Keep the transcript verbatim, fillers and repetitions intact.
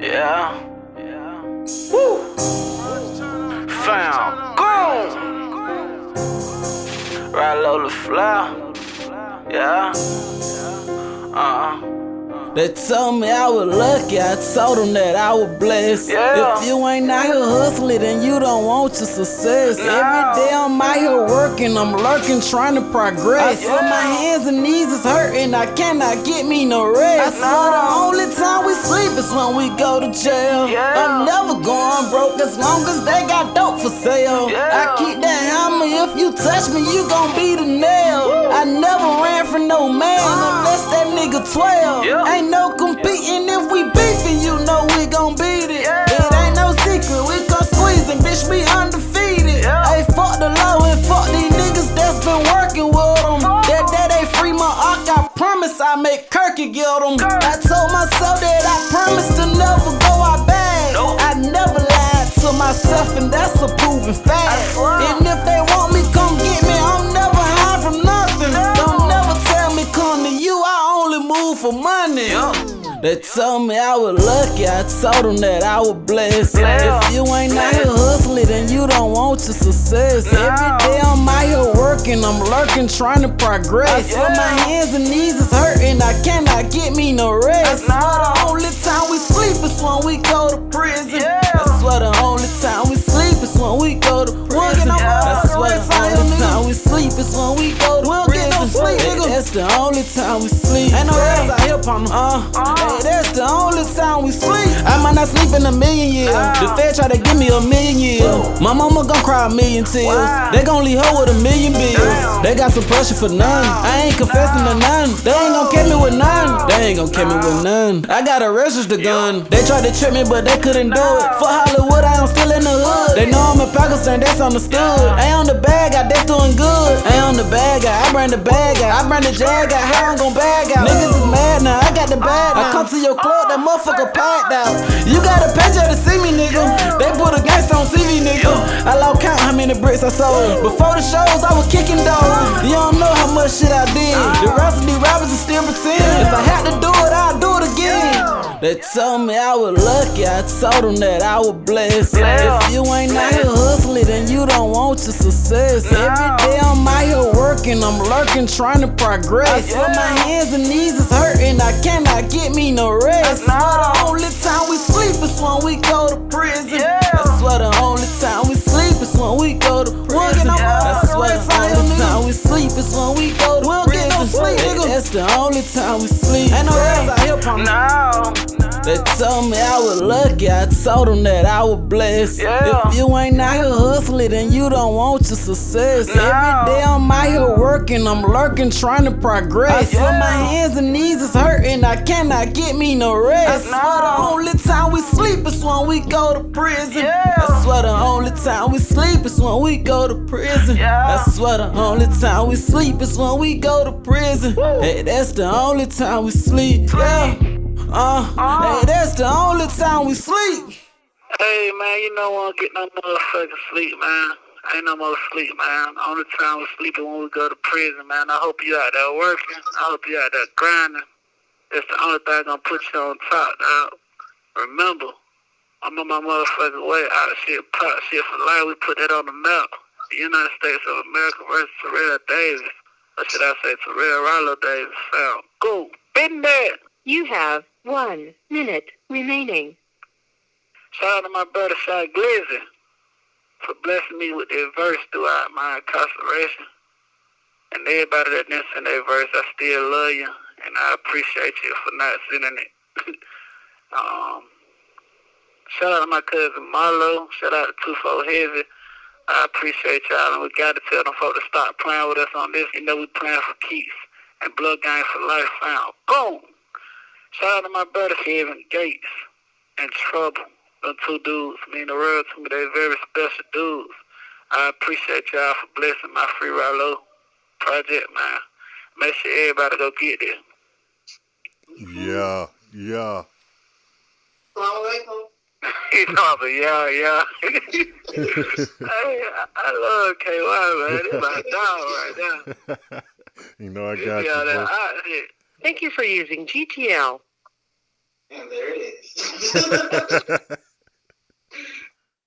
Yeah. Woo. Found. Go. Ride low the fly. Yeah. Uh-uh. They told me I was lucky, I told them that I was blessed. Yeah. If you ain't out here hustling, then you don't want your success. No. Every day I'm out here working, I'm lurking, trying to progress. I Yeah. swear my hands and knees is hurting, I cannot get me no rest. I swear the only time we sleep is when we go to jail. Yeah. I'm never going broke as long as they got dope for sale. Yeah. I keep that hammer, if you touch me, you gon' be the nail. Woo. I never ran from no man unless that nigga twelve. Yeah. Ain't no competing, if we beefing, you know we gon' beat it. Yeah. It ain't no secret, we gon' squeeze and bitch, we undefeated. Yeah. Hey, fuck the law and fuck these niggas that's been working with them. That day they free my arc, I promise I make Kirky get them. I told myself that I promise to never go out bad. Nope. I never lied to myself, and that's a proven fact. swear. And if they want me, come get me, I'm never high from nothing. No. Don't never tell me come to you, I only move for money. Yeah. They told me I was lucky, I told them that I was blessed. Yeah. If you ain't out here hustling, then you don't want your success. No. Every day I'm out here working, I'm lurking, trying to progress. I swear Yeah. my hands and knees is hurting, I cannot get me no rest. No. I swear the only time we sleep is when we go to prison. Yeah. I swear the only time we sleep is when we go to prison. Yeah. I swear the only time we sleep is when we go to don't prison. get no sleep, Hey, nigga. that's the only time we sleep. Ain't no rest out here, partner. Uh, hey, that's the only time we sleep. I might not sleep in a million years. Wow. The Fed try to give me a million years. My mama gon' cry a million tears. Wow. They gon' leave her with a million bills. Damn. They got some pressure for none. I ain't confessing to none. They ain't gon' kill me with none. They ain't gon' kill me with none. I got a registered gun. They tried to trick me, but they couldn't do it. For Hollywood, I am still in the hood. They know I'm in Pakistan, that's understood. Ain't on the bad guy, that's doing good. Ain't on the bad guy, I bring the bad guy. I bring the jag guy, how I'm gon' bag out. Niggas is mad now, I got the bag now. I come to your club, that motherfucker packed out. You got a picture to see me, nigga. They put a gangster on T V, nigga. I lost count how many bricks I sold. Before the shows, I was kicking doors. You don't know how much shit I did. The rest of these rappers are still pretend. If I had to do it, I'd do it again. They told me I was lucky, I told them that I was blessed. Yeah. If you ain't out here hustling, then you don't want your success. No. Every day I'm out here working, I'm lurking, trying to progress. I swear Yeah. my hands and knees is hurting, I cannot get me no rest. No. I swear the only time we sleep is when we go to prison. Yeah. I swear the only time we sleep is when we go to prison. Yeah. I swear the only time we sleep is when we go to don't prison. get no sleep, nigga. That's the only time we sleep. Ain't no rest out here, partner. No. They told me I was lucky, I told them that I was blessed. Yeah. If you ain't out here hustling, then you don't want your success. No. Every day I'm out here working, I'm lurking, trying to progress. I swear Yeah. my hands and knees is hurting, I cannot get me no rest. No. I swear the only time we sleep is when we go to prison. Yeah. I swear the only time we sleep is when we go to prison. Yeah. I swear the only time we sleep is when we go to prison. Hey, that's the only time we sleep. Yeah. Uh, Uh. hey, that's the only time we sleep. Hey, man, you know I won't get no motherfucking sleep, man. Ain't no more sleep, man. The only time we sleep is when we go to prison, man. I hope you out there working. I hope you out there grinding. That's the only thing gonna put you on top, dog. Remember, I'm on my motherfucking way out of shit, pop shit for life. We put that on the map. The United States of America versus Terrell Davis. Or should I say Terrell Rollo Davis? Sound cool. Been there. You have one minute remaining. Shout out to my brother Shy Glizzy for blessing me with their verse throughout my incarceration. And everybody that didn't send their verse, I still love you. And I appreciate you for not sending it. um, shout out to my cousin Marlo. Shout out to two four Heavy. I appreciate y'all. And we got to tell them folks to stop playing with us on this. You know we playing for keeps. And Blood Gang for life found. Boom! Shout out to my brother Kevin Gates and Trouble. Them two dudes mean the world to me. They're very special dudes. I appreciate y'all for blessing my Free Rollo project, man. Make sure everybody go get it. Yeah, yeah. He's talking, yeah, yeah. Hey, I, I love K Y, man. It's my dog right now. You know I He got be you, out there bro. hot shit. Thank you for using G T L. And there it is. Fuck.